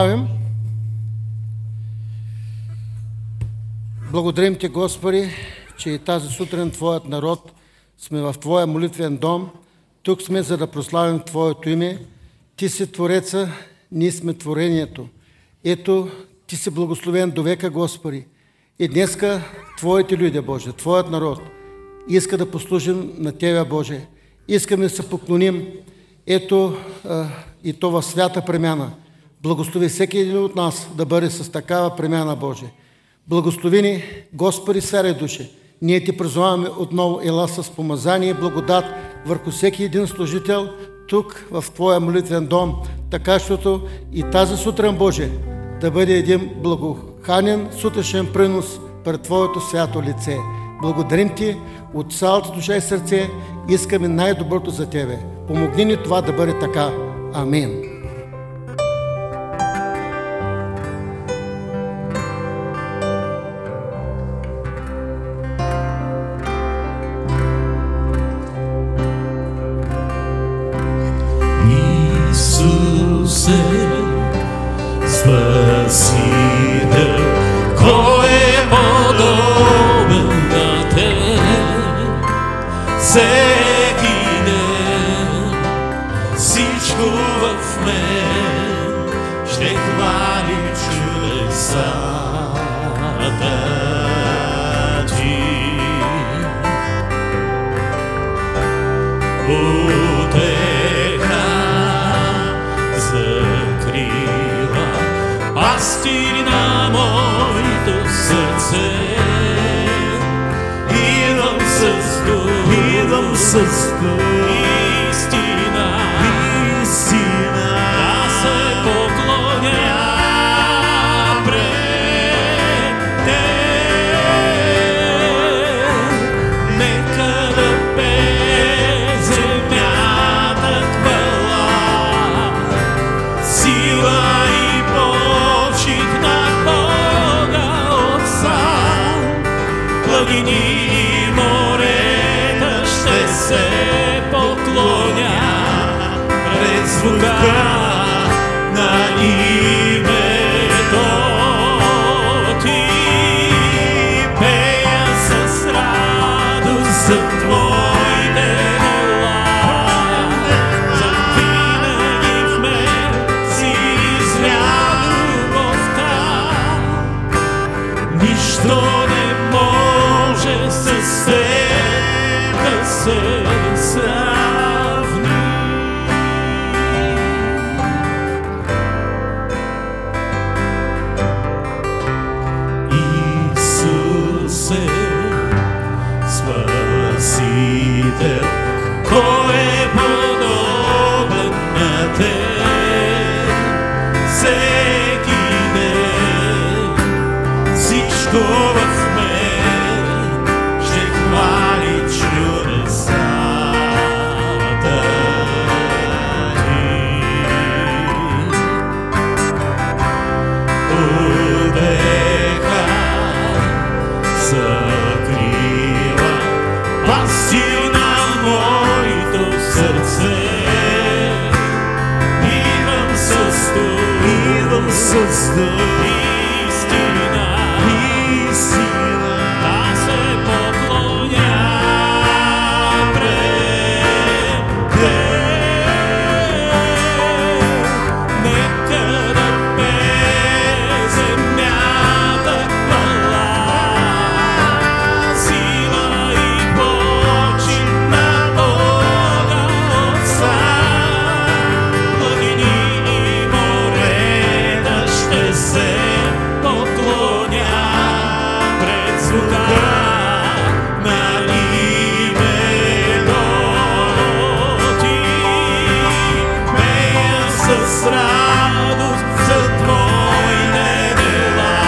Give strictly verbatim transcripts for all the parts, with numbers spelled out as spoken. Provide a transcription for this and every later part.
Благодарим Ти, Господи, че и тази сутрин Твоят народ сме в Твоя молитвен дом. Тук сме, за да прославим Твоето име. Ти си Твореца, ние сме творението. Ето, Ти си благословен до века, Господи. И днеска Твоите люди, Боже, Твоят народ, иска да послужим на Тебе, Боже. Искаме да се поклоним. Ето а, и то в свята премяна. Благослови всеки един от нас да бъде с такава премяна, Боже. Благослови ни, Господи, сфери души. Ние Ти призоваваме отново, ела с помазание и благодат върху всеки един служител тук в Твоя молитвен дом, така защото и тази сутрин, Боже, да бъде един благоханен сутрешен принос пред Твоето свято лице. Благодарим Ти от цялата душа и сърце, искаме най-доброто за Тебе. Помогни ни това да бъде така. Амин. Спасител, кой е подобен на Теб? Всеки ден всичко в мен ще хвали чудесата Ти. Утеха закрила пастири на моето сърце. Идвам с дух, идвам с дух, истина, истина, да се поклоня пред Теб. Нека да пее земята хвала, сила и почит на Бога Отца. Планини и морета ще се поклоня пред звука на името Ти. Пея с радост за Твоите дела, завинаги в мен си изля любовта. Нищо не може с Теб да се сравни. Исусе, Спасител, кой е подобен на Теб? Всеки ден всичко в мен ще хвали чудесата Ти. Утеха закрила пастири на моето сърце. Идвам с дух, идвам с дух, истина, истина, да се поклоня пред Теб. Нека да пее земята хвала, сила и почит на Бога Отца. Планини и морета ще се поклоня пред звука на името Ти. Пея с радост за Твоите дела,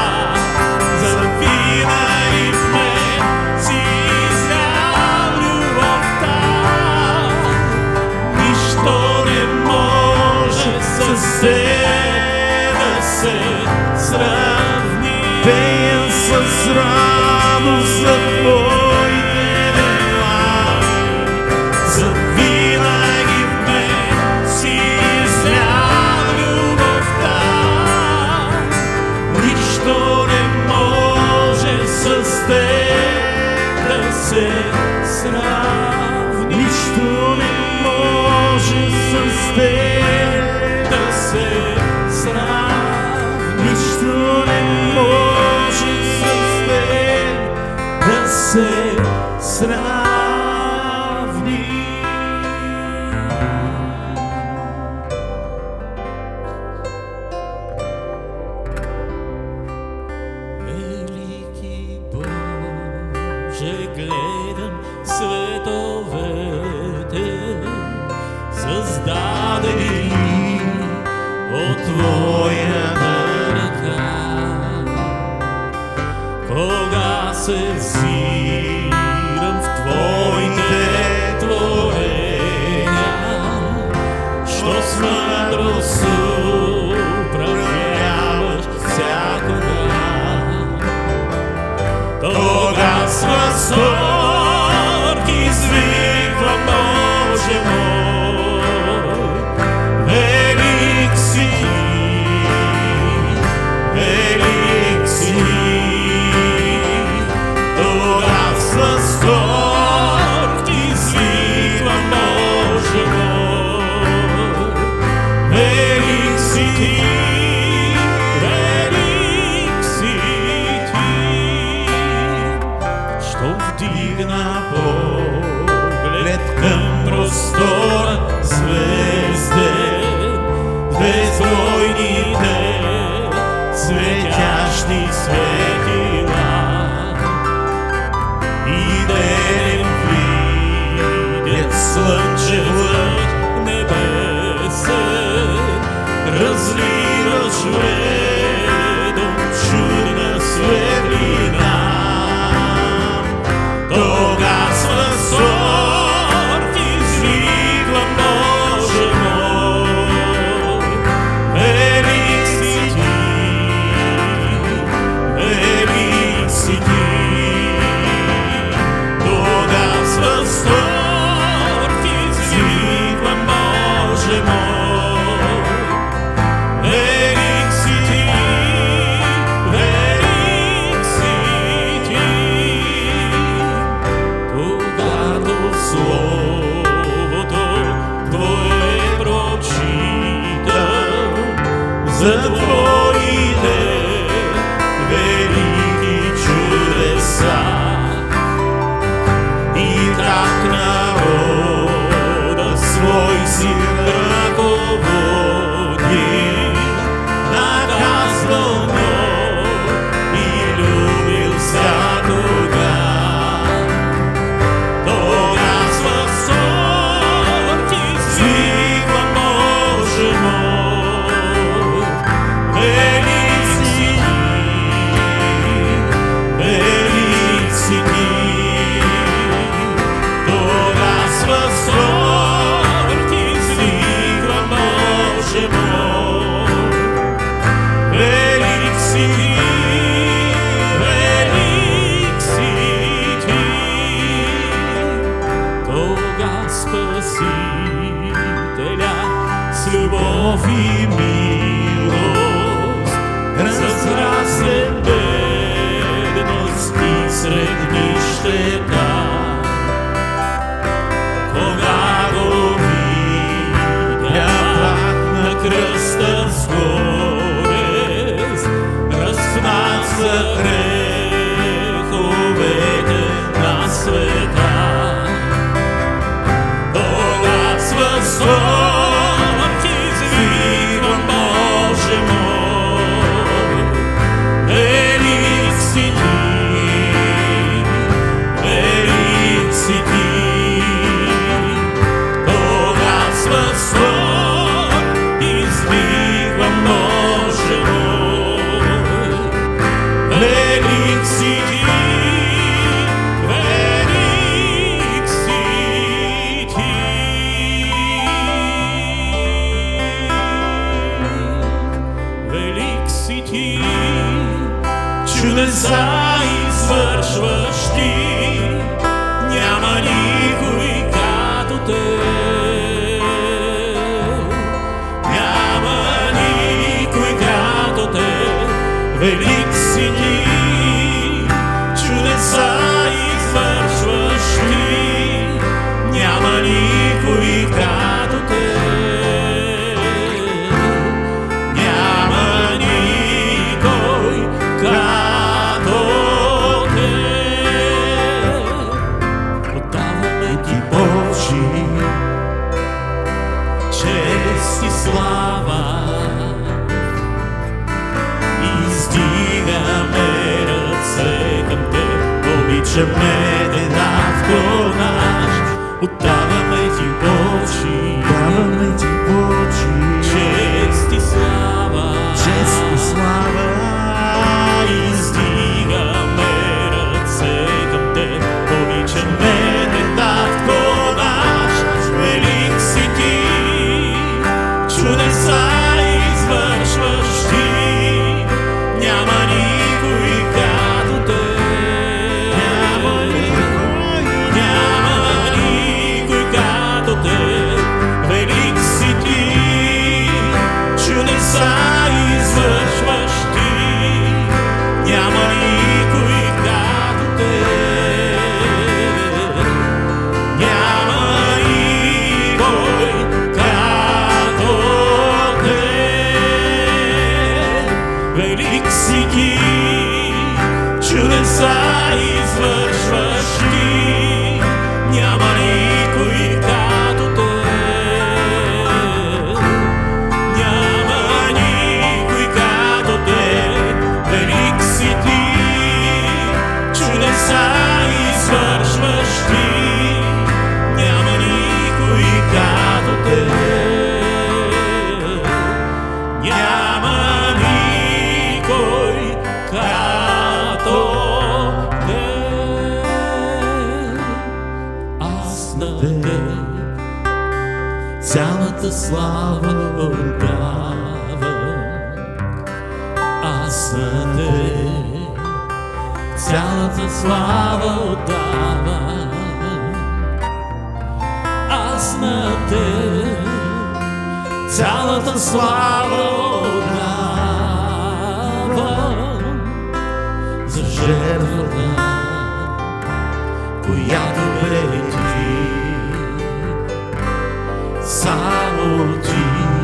завинаги в мен си изля любовта. Нищо не може с Теб да се сравни. Пея с радост за Твоите дела, завинаги в мен си изля любовта. се взирам в Твоите творения, що с мъдрост управляваш всякога. Тога с възторг извиквам, Боже мой, велик си, велик си. Тога с възторг извиквам, Боже мой, велик си ти, велик си ти. Щом вдигна поглед към простора звезден, безбройните светящи светила, и ден видят слънчев лъч небесен, разливаш ведом чудна светлина. Тога с възторг извиквам, Боже мой, велик си ти, велик си ти. Тога с възторг извиквам, Боже мой, велик си ти, велик си ти. Когато в Словото Твое прочитам за Твоите велики чудеса, и как народа свой си ръководи, наказвал мной и любил всякога. Тога с възторг извиквам, Боже мой, велик си ти, велик си ти. Тога с възторг извиквам, Боже мой, велик си ти, велик си ти. Тога Спасителя с любов и милост разраснем бедност и сред нищета. Кога го видя пак на кръста с горест, размаза греховете на света. Тога с възторг извиквам, Боже мой, велик си ти, велик си ти. Тога с възторг извиквам, Боже мой, велик си ти, велик си ти. Велик си ти, чудеса извършваш ти, няма никой като теб, няма никой като теб. Велик си ти, чудеса извършваш ти, няма никой като теб, няма никой като теб. Отдаваме ти, Божи, чест и слава, издигаме ръце към теб, обичаме те, Татко наш. Отдаваме ти, Божи, Даваме ти, Божи, чест и слава, чест и слава. издигаме ръце велик си ти, чудеса извършваш ти, няма никой като те, няма никой като те, велик си ти, чудеса извършваш ти, няма никой като те. Цялата слава отдавам, аз на те, цялата слава отдавам, аз на те, цялата слава отдавам, за жертвата, която бе ти. Само ти,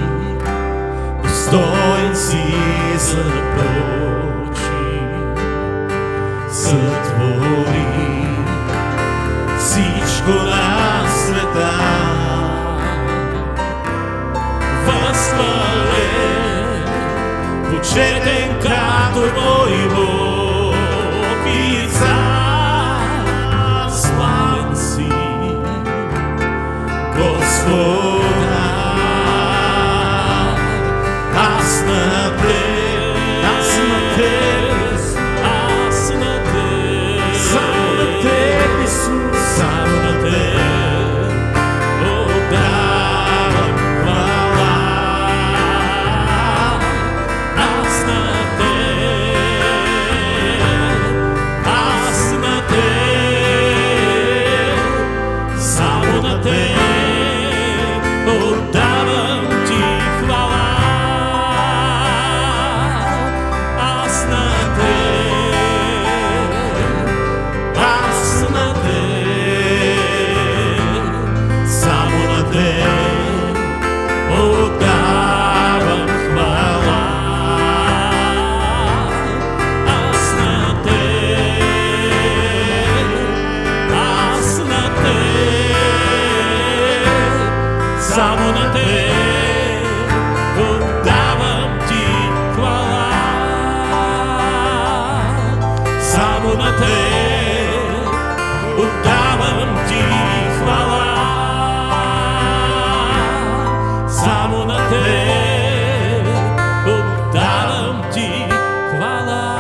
достоен си за почи, сътвори всичко на света. Възхвален, почетен като мой Бог и цар, славен си, Господь. Само на те отдавам ти хвала, само на те отдавам ти хвала, само на те отдавам ти хвала.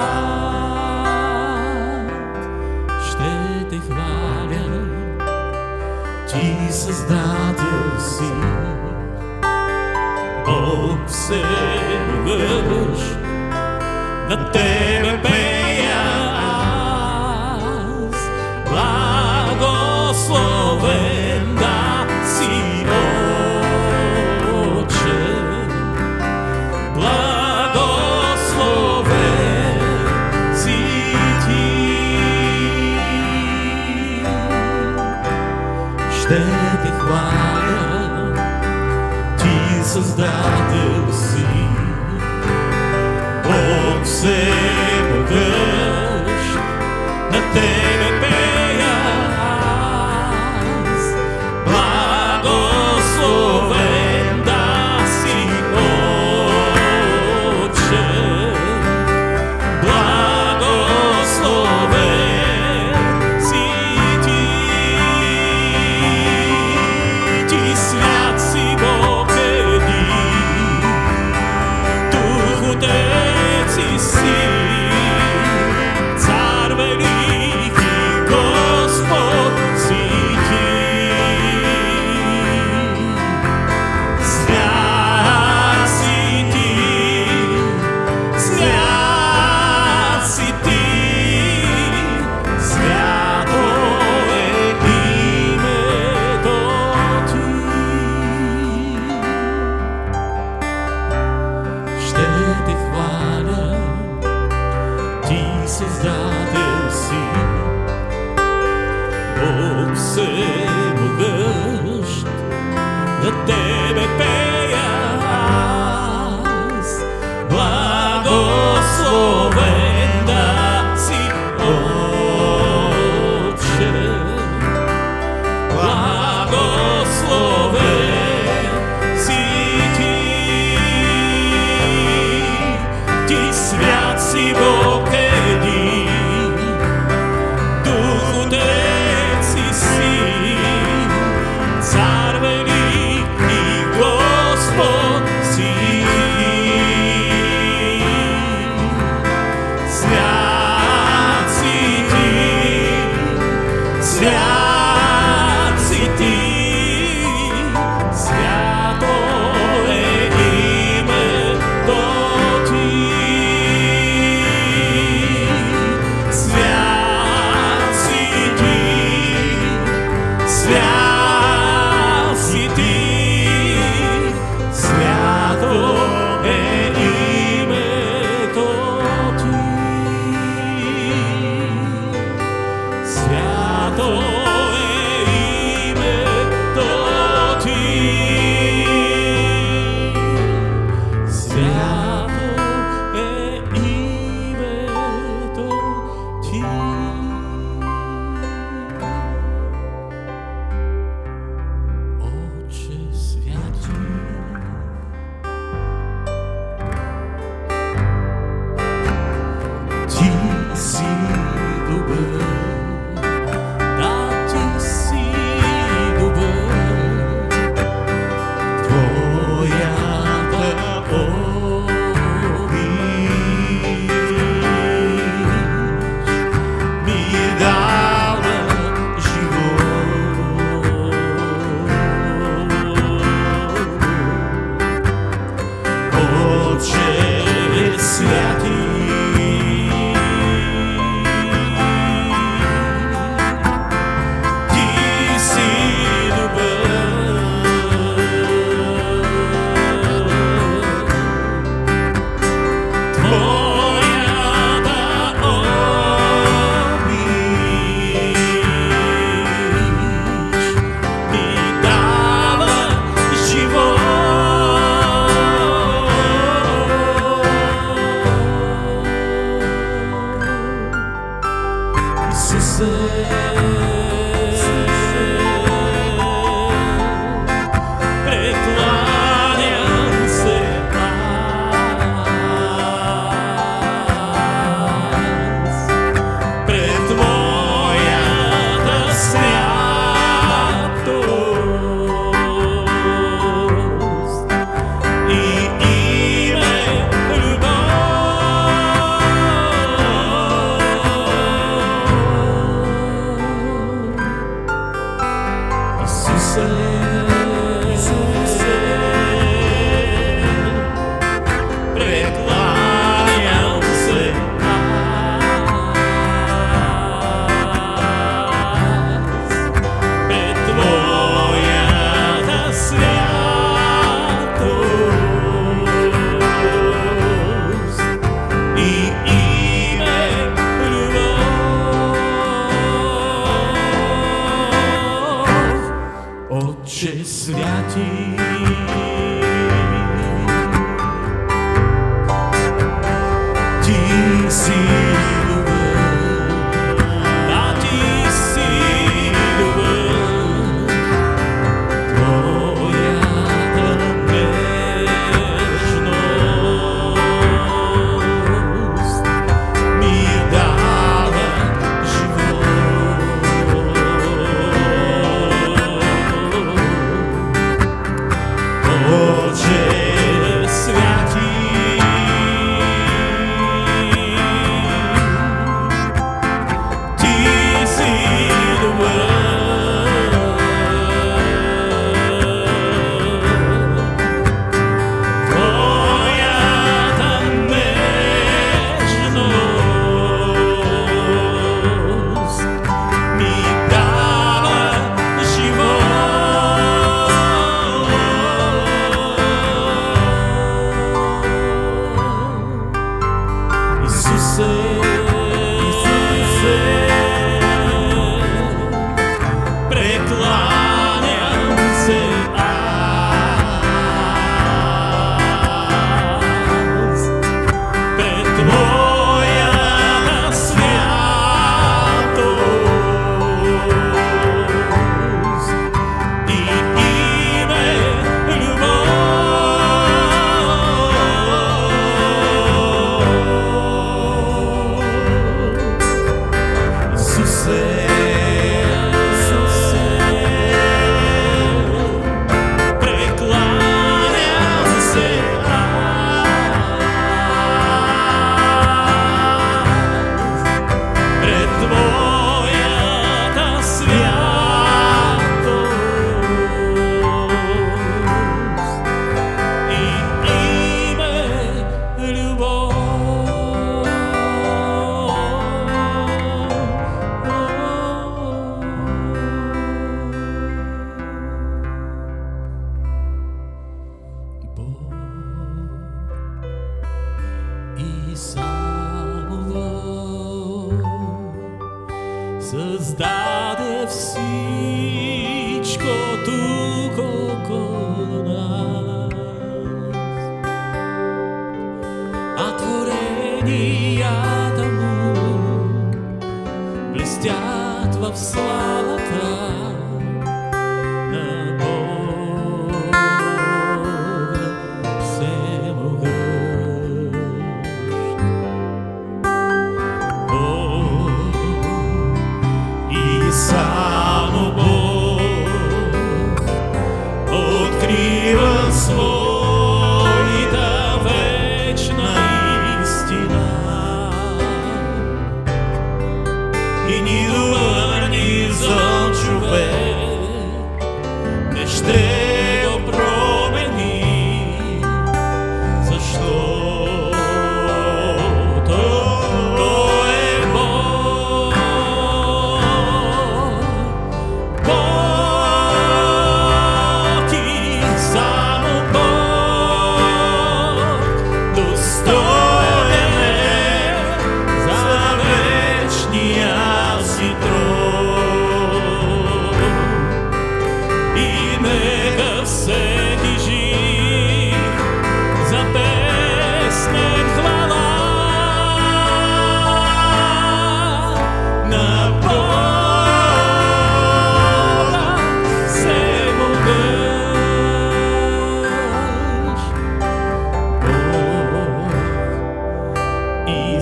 Ще те хваля, ти Създател си, Бог всемогъщ, на тебе пея аз, благословен да си, Отче, благословен си ти. Ще те хваля, ти Създател си, Бог всемогъщ, на тебе пея аз, благословен да си, Отче, благословен си ти. Ти свят си, Бог един, Дух Отец и Син, Цар велики, Господ си ти. Свят си ти, свят си ти, свято е името ти. Ще те хваля, ти Създател си, Бог всемогъщ, на тебе пея аз, благословен Ти си добър, да, ти си добър. Твоята обич ми дава живот. Отче святи, ти си добър. Твоята обич ми дава живот. Исусе, прекланям се аз пред Твоята святост и име любов. Исусе, Исусе, прекланям се аз пред Твоята святост и име любов. Отче святи, ти си добър, да, ти си добър. Твоята нежност ми дава живот. Отче святи, ти си добър. Твоята нежност ми дава живот. Исусе, Исусе, прекланям се аз пред Твоята святост и име любов. Исусе, Исусе, прекланям се аз пред Твоята святост и име любов. Бог и само Бог създаде всичко тук около нас, а творенията му блестят в славата на Бога всемогъщ.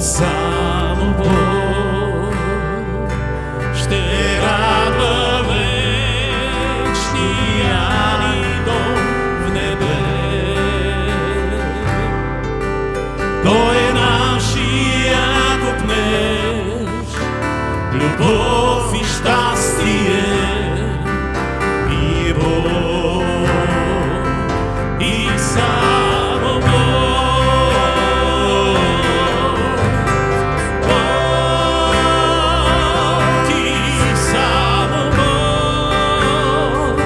Само Бог ще радва вечния ни дом в небе. Той е нашия купнеж, любов и щастие и Бог, и само Бог. Бог и само Бог,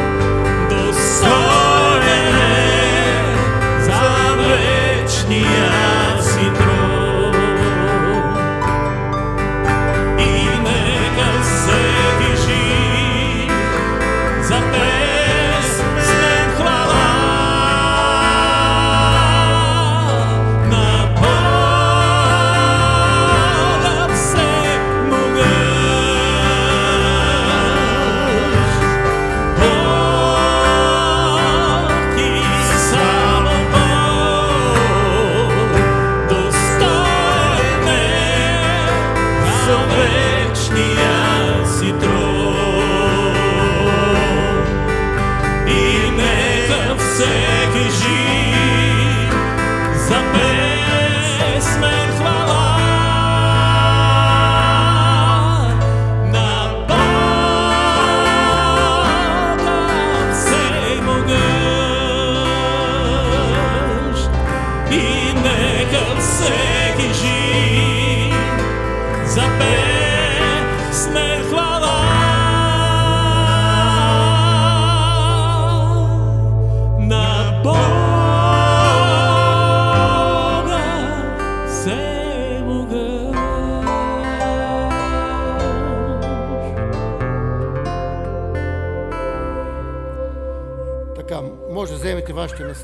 достоен е за вечния си трон. И нека всеки жив за песнен хвала на Бога всемогъщ. Бог и само Бог, достоен е за вечния си трон. И нека всеки жив за песмен хвала на Бога всемогъщ. И нека всеки жив за песмен хвала на Бога всемогъщ. Така, може да вземете вашите места.